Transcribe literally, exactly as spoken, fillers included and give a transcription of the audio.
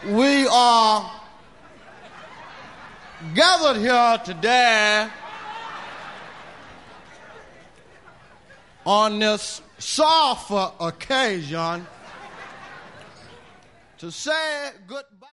We are gathered here today on this sorrowful occasion to say goodbye.